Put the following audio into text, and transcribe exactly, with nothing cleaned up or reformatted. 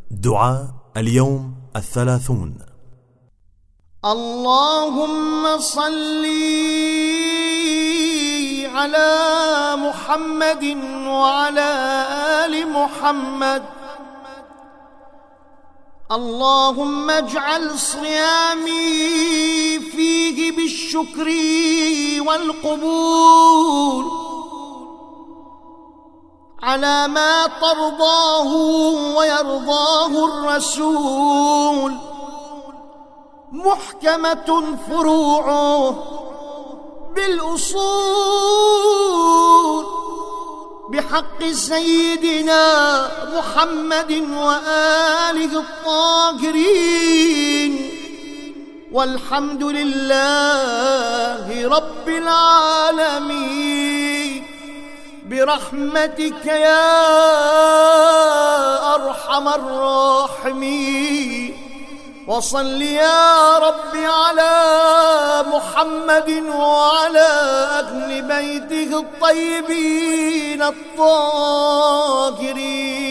دعاء اليوم الثلاثون. اللهم صل على محمد وعلى آل محمد. اللهم اجعل صيامي فيه بالشكر والقبول على ما ترضاه ويرضاه الرسول، محكمة فروعه بالأصول، بحق سيدنا محمد وآله الطاهرين، والحمد لله رب العالمين، برحمتك يا أرحم الراحمين. وصل يا رب على محمد وعلى أهل بيته الطيبين الطاهرين.